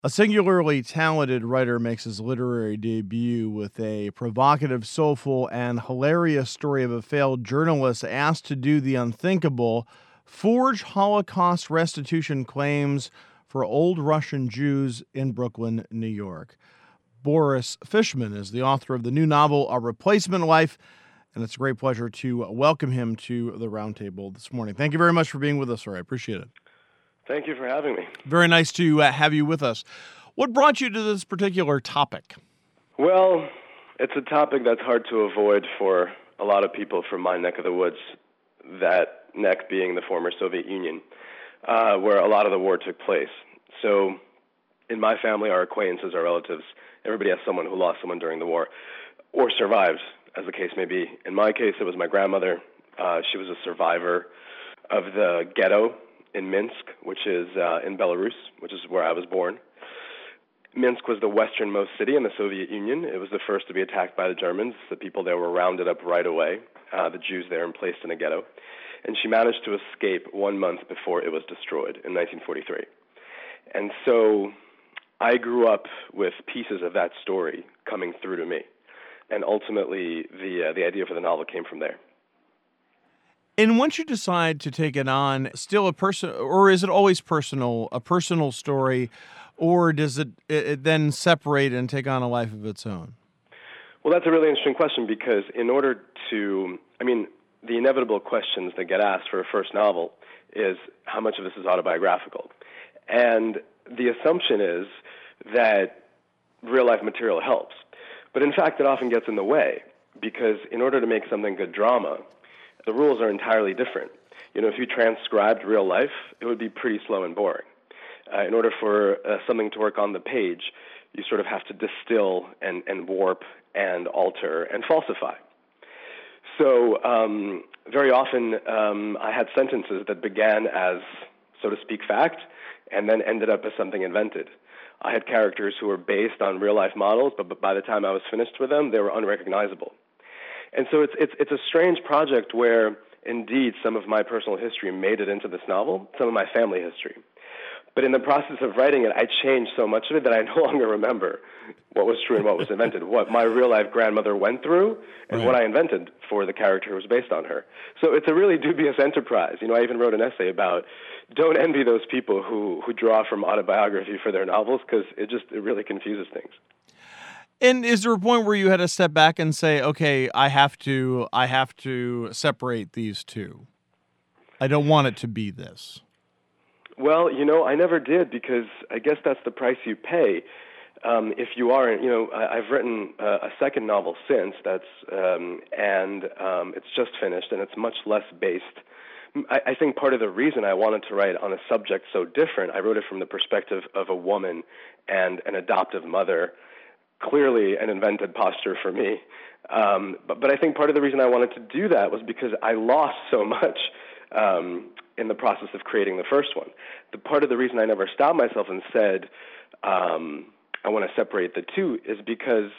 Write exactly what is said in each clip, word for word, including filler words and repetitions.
A singularly talented writer makes his literary debut with a provocative, soulful, and hilarious story of a failed journalist asked to do the unthinkable, forge Holocaust restitution claims for old Russian Jews in Brooklyn, New York. Boris Fishman is the author of the new novel, A Replacement Life, and it's a great pleasure to welcome him to the roundtable this morning. Thank you very much for being with us, sir. I appreciate it. Thank you for having me. Very nice to uh, have you with us. What brought you to this particular topic? Well, it's a topic that's hard to avoid for a lot of people from my neck of the woods, that neck being the former Soviet Union, uh, where a lot of the war took place. So in my family, our acquaintances, our relatives, everybody has someone who lost someone during the war or survived, as the case may be. In my case, it was my grandmother. Uh, she was a survivor of the ghetto in Minsk, which is uh, in Belarus, which is where I was born. Minsk was the westernmost city in the Soviet Union. It was the first to be attacked by the Germans. The people there were rounded up right away, uh, the Jews there, and placed in a ghetto. And she managed to escape one month before it was destroyed in nineteen forty-three. And so I grew up with pieces of that story coming through to me. And ultimately, the uh, the idea for the novel came from there. And once you decide to take it on, still a person, or is it always personal, a personal story, or does it, it, it then separate and take on a life of its own? Well, that's a really interesting question, because in order to, I mean, the inevitable questions that get asked for a first novel is how much of this is autobiographical. And the assumption is that real-life material helps. But in fact, it often gets in the way, because in order to make something good drama, the rules are entirely different. You know, if you transcribed real life, it would be pretty slow and boring. Uh, in order for uh, something to work on the page, you sort of have to distill and, and warp and alter and falsify. So um, very often um, I had sentences that began as, so to speak, fact, and then ended up as something invented. I had characters who were based on real-life models, but by the time I was finished with them, they were unrecognizable. And so it's it's it's a strange project where, indeed, some of my personal history made it into this novel, some of my family history. But in the process of writing it, I changed so much of it that I no longer remember what was true and what was invented, what my real-life grandmother went through, and Right. what I invented for the character who was based on her. So it's a really dubious enterprise. You know, I even wrote an essay about don't envy those people who, who draw from autobiography for their novels, because it just it really confuses things. And is there a point where you had to step back and say, okay, I have to, I have to separate these two? I don't want it to be this. Well, you know, I never did, because I guess that's the price you pay. Um, if you are, you know, I, I've written uh, a second novel since, that's, um, and um, it's just finished, and it's much less based. I, I think part of the reason I wanted to write on a subject so different, I wrote it from the perspective of a woman and an adoptive mother, clearly an invented posture for me. Um, but, but I think part of the reason I wanted to do that was because I lost so much um, in the process of creating the first one. The part of the reason I never stopped myself and said, um, I want to separate the two is because,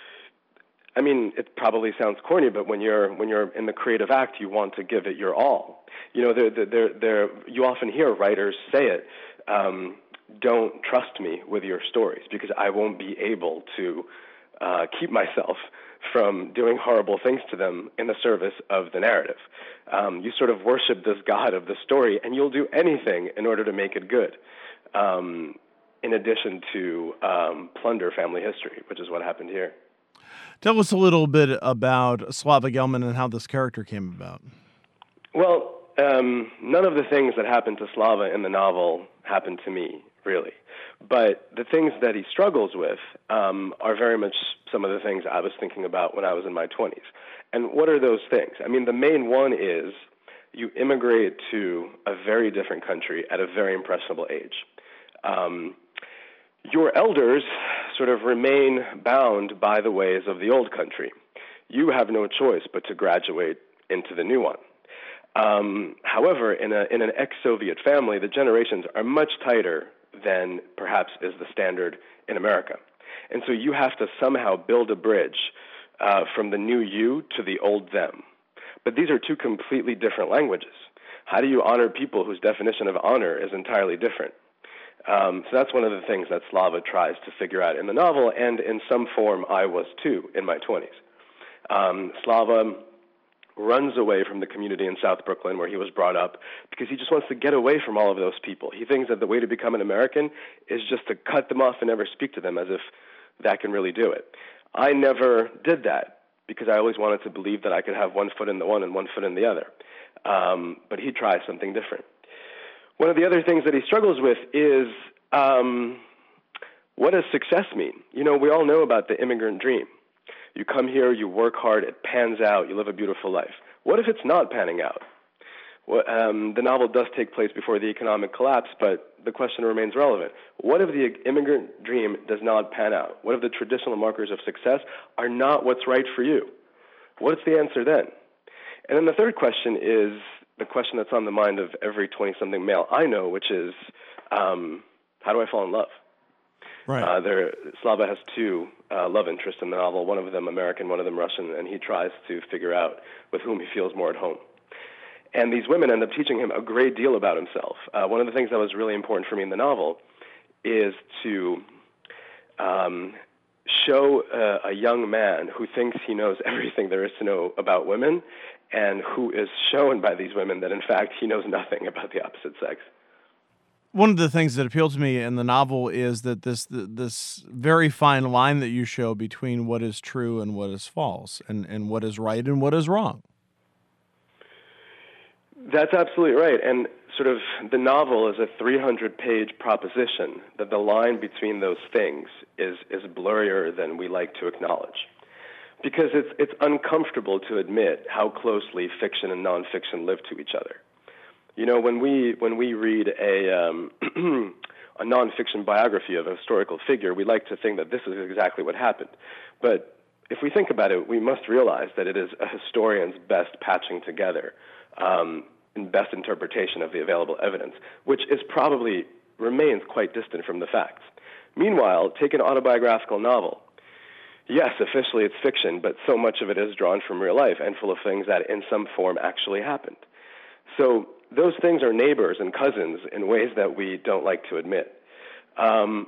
I mean, it probably sounds corny, but when you're when you're in the creative act, you want to give it your all. You know, they're, they're, they're, you often hear writers say it, um, don't trust me with your stories, because I won't be able to uh, keep myself from doing horrible things to them in the service of the narrative. Um, you sort of worship this god of the story, and you'll do anything in order to make it good, um, in addition to um, plunder family history, which is what happened here. Tell us a little bit about Slava Gelman and how this character came about. Well, um, none of the things that happened to Slava in the novel happened to me, really. But the things that he struggles with um, are very much some of the things I was thinking about when I was in my twenties. And what are those things? I mean, the main one is you immigrate to a very different country at a very impressionable age. Um, your elders sort of remain bound by the ways of the old country. You have no choice but to graduate into the new one. Um, however, in, a, in an ex-Soviet family, the generations are much tighter than perhaps is the standard in America. And so you have to somehow build a bridge uh, from the new you to the old them. But these are two completely different languages. How do you honor people whose definition of honor is entirely different? Um, so that's one of the things that Slava tries to figure out in the novel, and in some form I was too in my twenties. Um, Slava runs away from the community in South Brooklyn where he was brought up because he just wants to get away from all of those people. He thinks that the way to become an American is just to cut them off and never speak to them, as if that can really do it. I never did that because I always wanted to believe that I could have one foot in the one and one foot in the other. Um, but he tries something different. One of the other things that he struggles with is um, what does success mean? You know, we all know about the immigrant dream. You come here, you work hard, it pans out, you live a beautiful life. What if it's not panning out? Well, um, the novel does take place before the economic collapse, but the question remains relevant. What if the immigrant dream does not pan out? What if the traditional markers of success are not what's right for you? What's the answer then? And then the third question is the question that's on the mind of every twenty-something male I know, which is, um, how do I fall in love? Right. Uh, there, Slava has two uh, love interests in the novel, one of them American, one of them Russian, and he tries to figure out with whom he feels more at home. And these women end up teaching him a great deal about himself. Uh, one of the things that was really important for me in the novel is to um, show uh, a young man who thinks he knows everything there is to know about women and who is shown by these women that, in fact, he knows nothing about the opposite sex. One of the things that appealed to me in the novel is that this this very fine line that you show between what is true and what is false, and, and what is right and what is wrong. That's absolutely right. And sort of the novel is a three hundred page proposition that the line between those things is, is blurrier than we like to acknowledge. Because it's, it's uncomfortable to admit how closely fiction and nonfiction live to each other. You know, when we when we read a um, a nonfiction biography of a historical figure, we like to think that this is exactly what happened. But if we think about it, we must realize that it is a historian's best patching together um, and best interpretation of the available evidence, which is probably remains quite distant from the facts. Meanwhile, take an autobiographical novel. Yes, officially it's fiction, but so much of it is drawn from real life and full of things that in some form actually happened. So those things are neighbors and cousins in ways that we don't like to admit. Um,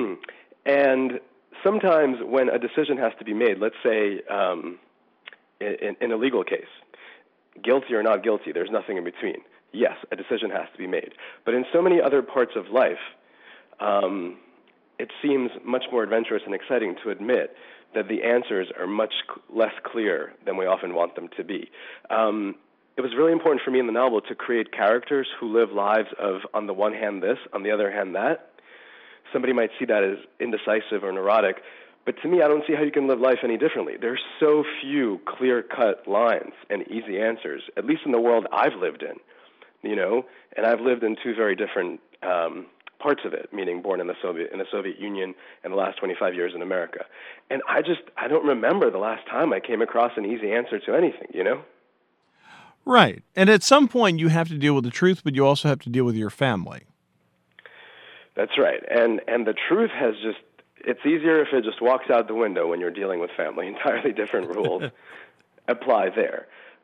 and sometimes when a decision has to be made, let's say um, in, in a legal case, guilty or not guilty, there's nothing in between. Yes, a decision has to be made. But in so many other parts of life, um, it seems much more adventurous and exciting to admit that the answers are much less clear than we often want them to be. Um, It was really important for me in the novel to create characters who live lives of, on the one hand, this, on the other hand, that. Somebody might see that as indecisive or neurotic, but to me, I don't see how you can live life any differently. There's so few clear-cut lines and easy answers, at least in the world I've lived in, you know, and I've lived in two very different um, parts of it, meaning born in the Soviet in the Soviet Union and the last twenty-five years in America. And I just, I don't remember the last time I came across an easy answer to anything, you know? Right. And at some point you have to deal with the truth, but you also have to deal with your family. That's right. And and the truth has just, it's easier if it just walks out the window when you're dealing with family. Entirely different rules apply there.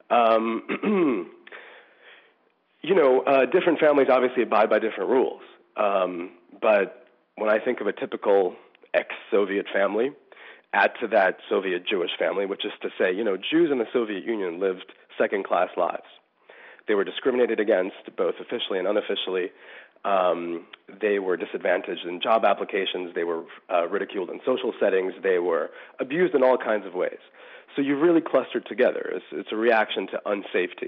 Um, you know, uh, different families obviously abide by different rules. Um, but when I think of a typical ex-Soviet family, add to that Soviet Jewish family, which is to say, you know, Jews in the Soviet Union lived second-class lives. They were discriminated against, both officially and unofficially. Um, they were disadvantaged in job applications. They were uh, ridiculed in social settings. They were abused in all kinds of ways. So you really clustered together. It's, it's a reaction to unsafety.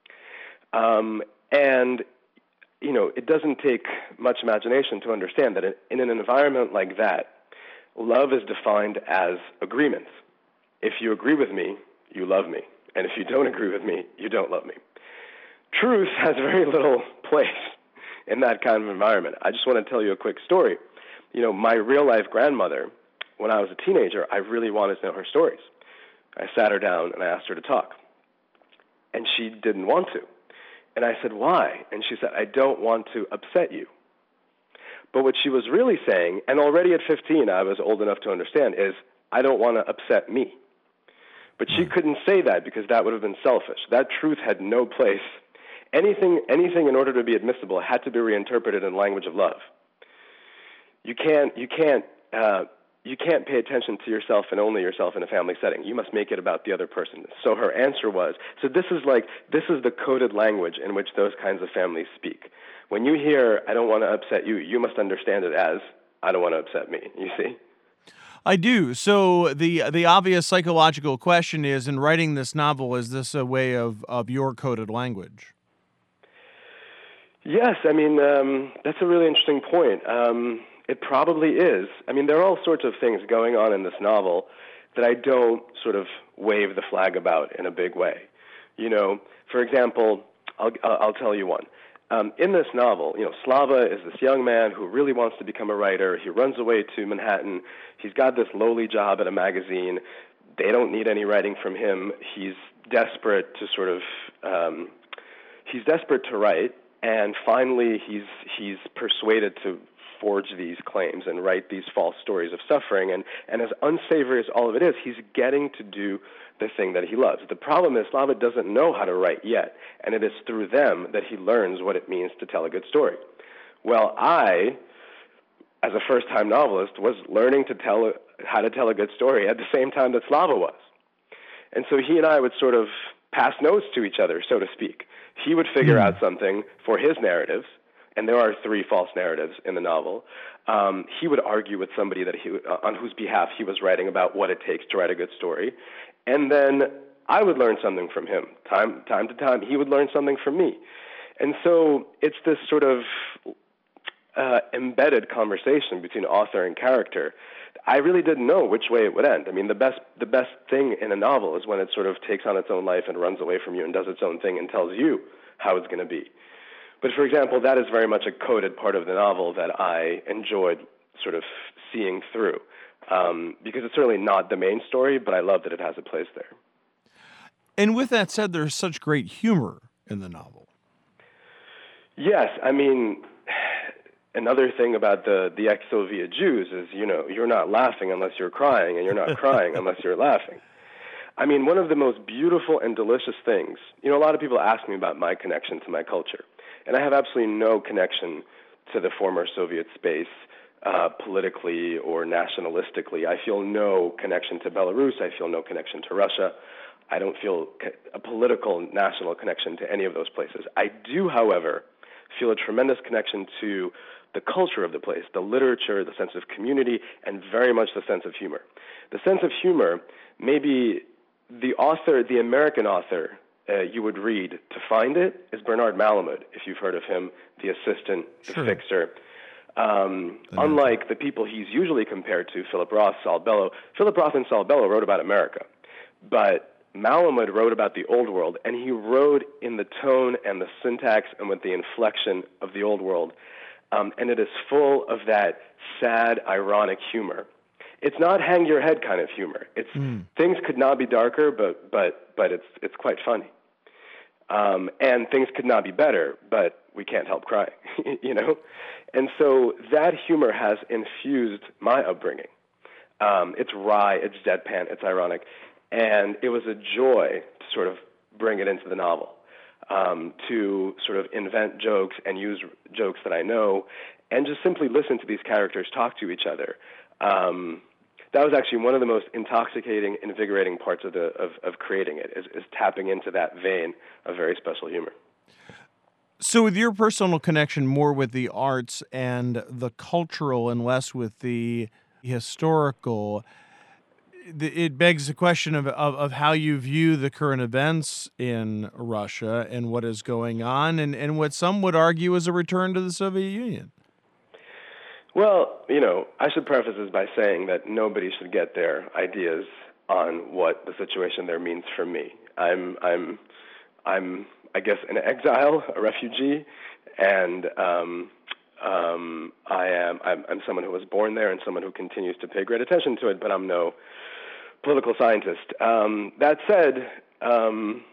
Um, and, you know, it doesn't take much imagination to understand that in an environment like that, love is defined as agreement. If you agree with me, you love me. And if you don't agree with me, you don't love me. Truth has very little place in that kind of environment. I just want to tell you a quick story. You know, my real-life grandmother, when I was a teenager, I really wanted to know her stories. I sat her down and I asked her to talk. And she didn't want to. And I said, why? And she said, I don't want to upset you. But what she was really saying, and already at fifteen I was old enough to understand, is I don't want to upset me. But she couldn't say that because that would have been selfish. That truth had no place. Anything, anything in order to be admissible had to be reinterpreted in language of love. you can't you can't uh, you can't pay attention to yourself and only yourself in a family setting. You must make it about the other person. So her answer was, so this is like, this is the coded language in which those kinds of families speak. When you hear, I don't want to upset you, you must understand it as, I don't want to upset me, you see? I do. So the the obvious psychological question is, in writing this novel, is this a way of, of your coded language? Yes, I mean, um, that's a really interesting point. Um, it probably is. I mean, there are all sorts of things going on in this novel that I don't sort of wave the flag about in a big way. You know, for example, I'll, I'll tell you one. Um, in this novel, you know, Slava is this young man who really wants to become a writer. He runs away to Manhattan. He's got this lowly job at a magazine. They don't need any writing from him. He's desperate to sort of, um, he's desperate to write. And finally, he's he's persuaded to forge these claims and write these false stories of suffering. And, and as unsavory as all of it is, he's getting to do the thing that he loves. The problem is Slava doesn't know how to write yet, and it is through them that he learns what it means to tell a good story. Well, I, as a first-time novelist, was learning to tell a, how to tell a good story at the same time that Slava was. And so he and I would sort of pass notes to each other, so to speak. He would figure mm. out something for his narratives, and there are three false narratives in the novel. Um, he would argue with somebody that he, uh, on whose behalf he was writing about what it takes to write a good story. And then I would learn something from him. Time, time to time, he would learn something from me. And so it's this sort of uh, embedded conversation between author and character. I really didn't know which way it would end. I mean, the best the best thing in a novel is when it sort of takes on its own life and runs away from you and does its own thing and tells you how it's going to be. But for example, that is very much a coded part of the novel that I enjoyed sort of seeing through, um, because it's certainly not the main story, but I love that it has a place there. And with that said, there's such great humor in the novel. Yes, I mean, another thing about the, the ex-Soviet Jews is, you know, you're not laughing unless you're crying, and you're not crying unless you're laughing. I mean, one of the most beautiful and delicious things, you know, a lot of people ask me about my connection to my culture, and I have absolutely no connection to the former Soviet space uh, politically or nationalistically. I feel no connection to Belarus. I feel no connection to Russia. I don't feel a political national connection to any of those places. I do, however, feel a tremendous connection to the culture of the place, the literature, the sense of community, and very much the sense of humor. The sense of humor, maybe the author, the American author uh, you would read to find it is Bernard Malamud, if you've heard of him, the assistant, the sure. fixer. Um, unlike the people he's usually compared to, Philip Roth, Saul Bellow. Philip Roth and Saul Bellow wrote about America, but Malamud wrote about the Old World, and he wrote in the tone and the syntax and with the inflection of the Old World, um, and it is full of that sad, ironic humor. It's not hang your head kind of humor. It's mm. things could not be darker, but but but it's it's quite funny. Um, and things could not be better, but we can't help crying, you know. And so that humor has infused my upbringing. Um, it's wry, it's deadpan, it's ironic. And it was a joy to sort of bring it into the novel, um, to sort of invent jokes and use jokes that I know, and just simply listen to these characters talk to each other. Um, that was actually one of the most intoxicating, invigorating parts of the of, of creating it, is, is tapping into that vein of very special humor. So with your personal connection more with the arts and the cultural and less with the historical, it begs the question of, of, of how you view the current events in Russia and what is going on, and, and what some would argue is a return to the Soviet Union. Well, you know, I should preface this by saying that nobody should get their ideas on what the situation there means for me. I'm, I'm, I'm, I guess, an exile, a refugee, and um, um, I am, I'm, I'm someone who was born there and someone who continues to pay great attention to it, but I'm no political scientist. Um, that said, um,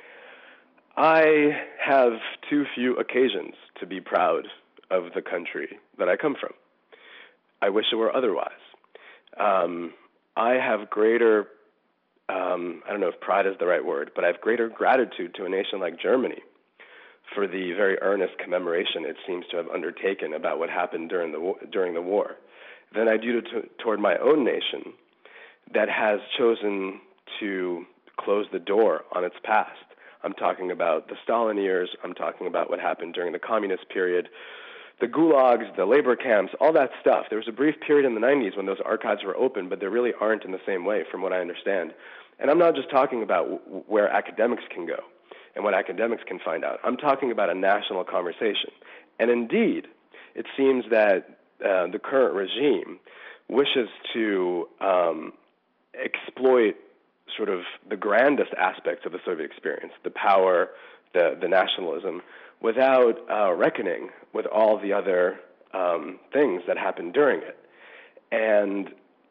I have too few occasions to be proud of the country that I come from. I wish it were otherwise. Um, I have greater, um, I don't know if pride is the right word, but I have greater gratitude to a nation like Germany for the very earnest commemoration it seems to have undertaken about what happened during the war, during the war, than I do to, toward my own nation that has chosen to close the door on its past. I'm talking about the Stalin years. I'm talking about what happened during the communist period, the gulags, the labor camps, all that stuff. There was a brief period in the nineties when those archives were open, but they really aren't in the same way from what I understand. And I'm not just talking about w- where academics can go and what academics can find out. I'm talking about a national conversation. And indeed, it seems that uh, the current regime wishes to um, exploit sort of the grandest aspects of the Soviet experience, the power, the, the nationalism, without uh, reckoning with all the other um, things that happened during it. And,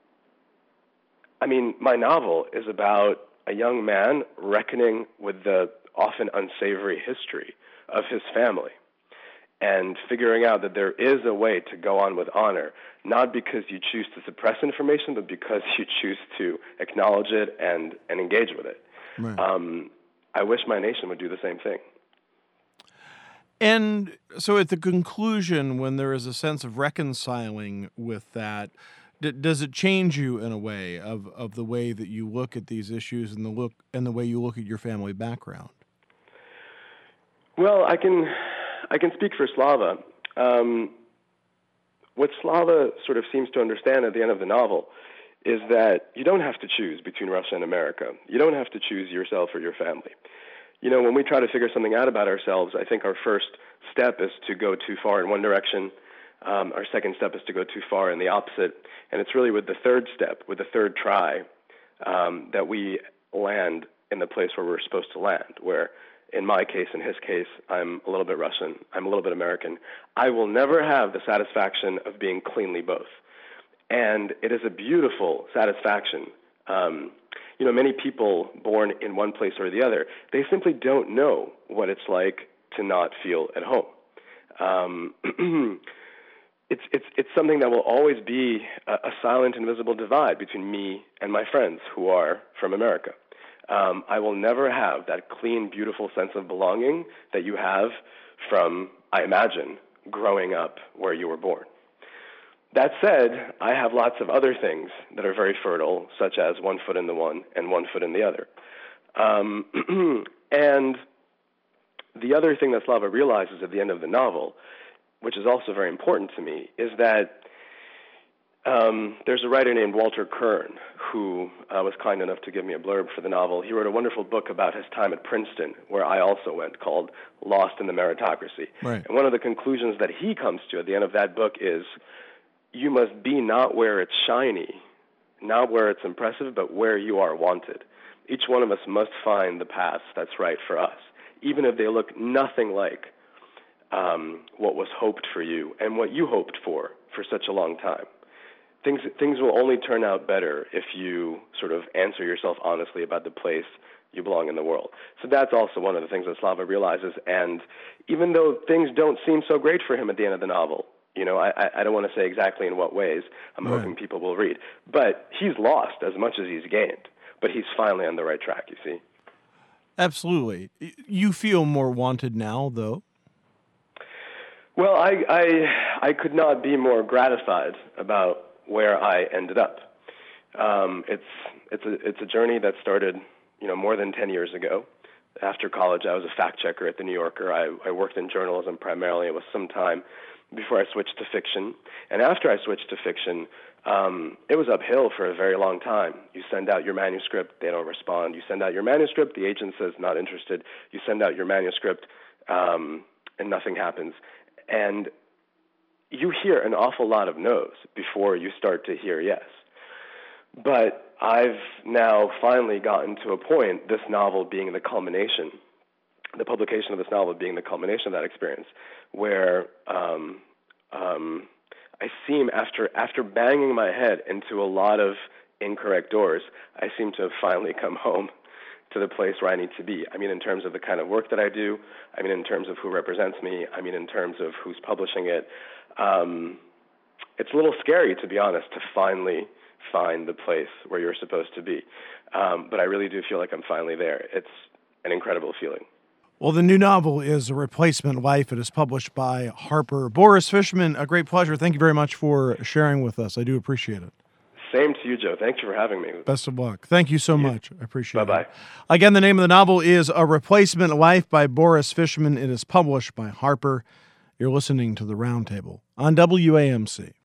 I mean, my novel is about a young man reckoning with the often unsavory history of his family and figuring out that there is a way to go on with honor, not because you choose to suppress information, but because you choose to acknowledge it and, and engage with it. Right. Um, I wish my nation would do the same thing. And so at the conclusion, when there is a sense of reconciling with that, d- does it change you in a way of, of the way that you look at these issues and the look and the way you look at your family background? Well, I can I can speak for Slava. Um, what Slava sort of seems to understand at the end of the novel is that you don't have to choose between Russia and America. You don't have to choose yourself or your family. You know, when we try to figure something out about ourselves, I think our first step is to go too far in one direction. Um, our second step is to go too far in the opposite. And it's really with the third step, with the third try, um, that we land in the place where we're supposed to land, where in my case, in his case, I'm a little bit Russian, I'm a little bit American. I will never have the satisfaction of being cleanly both. And it is a beautiful satisfaction. Um, you know, many people born in one place or the other, they simply don't know what it's like to not feel at home. Um, it's, it's, it's something that will always be a, a silent, invisible divide between me and my friends who are from America. Um, I will never have that clean, beautiful sense of belonging that you have from, I imagine, growing up where you were born. That said, I have lots of other things that are very fertile, such as one foot in the one and one foot in the other. Um, and the other thing that Slava realizes at the end of the novel, which is also very important to me, is that Um, there's a writer named Walter Kern who uh, was kind enough to give me a blurb for the novel. He wrote a wonderful book about his time at Princeton, where I also went, called Lost in the Meritocracy. Right. And one of the conclusions that he comes to at the end of that book is, you must be not where it's shiny, not where it's impressive, but where you are wanted. Each one of us must find the path that's right for us, even if they look nothing like um, what was hoped for you and what you hoped for for such a long time. Things things will only turn out better if you sort of answer yourself honestly about the place you belong in the world. So that's also one of the things that Slava realizes. And even though things don't seem so great for him at the end of the novel, you know, I, I don't want to say exactly in what ways. I'm Right. hoping people will read. But he's lost as much as he's gained. But he's finally on the right track, you see. Absolutely. You feel more wanted now, though? Well, I I, I could not be more gratified about where I ended up. Um, it's it's a it's a journey that started, you know, more than ten years ago. After college, I was a fact checker at the New Yorker. I, I worked in journalism primarily. It was some time before I switched to fiction. And after I switched to fiction, um, it was uphill for a very long time. You send out your manuscript, they don't respond. You send out your manuscript, the agent says not interested. You send out your manuscript, um, and nothing happens. And you hear an awful lot of no's before you start to hear yes. But I've now finally gotten to a point, this novel being the culmination, the publication of this novel being the culmination of that experience, where um, um, I seem, after after banging my head into a lot of incorrect doors, I seem to have finally come home to the place where I need to be. I mean, in terms of the kind of work that I do. I mean, in terms of who represents me. I mean, in terms of who's publishing it. Um, it's a little scary, to be honest, to finally find the place where you're supposed to be. Um, but I really do feel like I'm finally there. It's an incredible feeling. Well, the new novel is A Replacement Life. It is published by Harper. Boris Fishman, a great pleasure. Thank you very much for sharing with us. I do appreciate it. Same to you, Joe. Thank you for having me. Best of luck. Thank you so much. I appreciate Bye-bye. it. Bye-bye. Again, the name of the novel is A Replacement Life by Boris Fishman. It is published by Harper. You're listening to The Roundtable on W A M C.